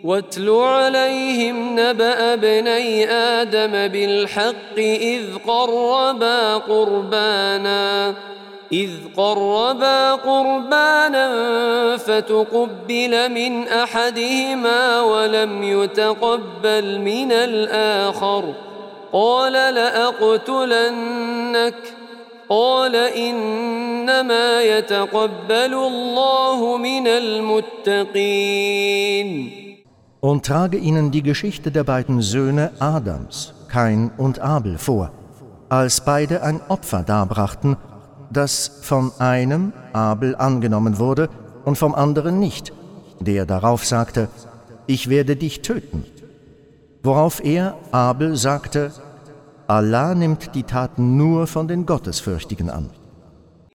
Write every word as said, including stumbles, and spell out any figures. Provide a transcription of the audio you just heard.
واتل عليهم نبأ ابني آدم بالحق إذ قربا قربانا إذ قربا قربانا فتقبل من أحدهما ولم يتقبل من الآخر قال لأقتلنك قال إنما يتقبل الله من المتقين. Und trage ihnen die Geschichte der beiden Söhne Adams, Kain und Abel, vor, als beide ein Opfer darbrachten, das von einem, Abel, angenommen wurde und vom anderen nicht, der darauf sagte, ich werde dich töten. Worauf er, Abel, sagte, Allah nimmt die Taten nur von den Gottesfürchtigen an.